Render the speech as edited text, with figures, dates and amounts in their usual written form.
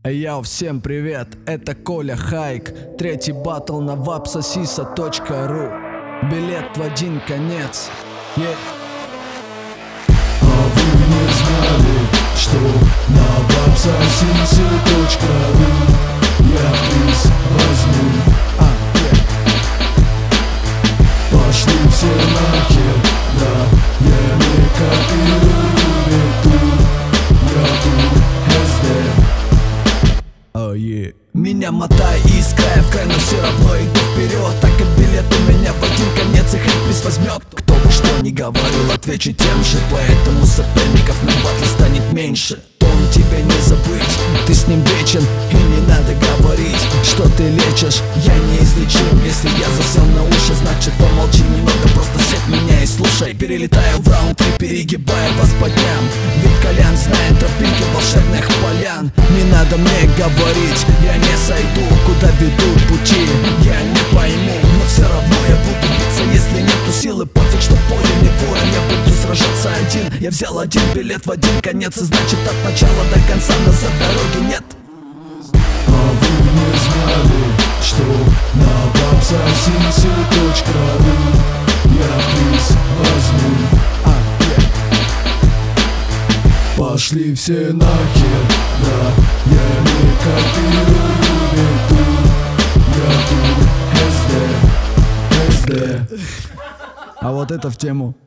Йоу, всем привет, это Коля Хайк. Третий батл на vapsasisa.ru. Билет в один конец. А вы не знали, что на vapsasisa.ru я приз возьму? Пошли все нахер, да, я не копирую эту, я тут СД. Меня мотай из края в край, но все равно иду вперед, так как билет у меня в один конец и хоть приз возьмет. Кто бы что ни говорил, отвечу тем же, поэтому соперников на батле станет меньше. Тон тебя не забыть, ты с ним вечен, и не надо говорить, что ты лечишь. Я неизлечим, если я засел на уши, значит помолчи немного, просто сядь меня и слушай. Перелетаю в раунд 3, перегибая вас по дням, ведь Колян знает тропинки волшебных полян. Не надо мне говорить, я не сойду, куда ведут пути, я не пойму, но все равно я буду биться, если нету силы, пофиг, что в поле не воин, я буду сражаться один. Я взял один билет в один конец, и значит от начала до конца назад дороги нет. А вы не знали, что на vapsasisa.ru я приз возьму? Пошли все нахер, да, я не копирую эту, я тут СД. А вот это в тему.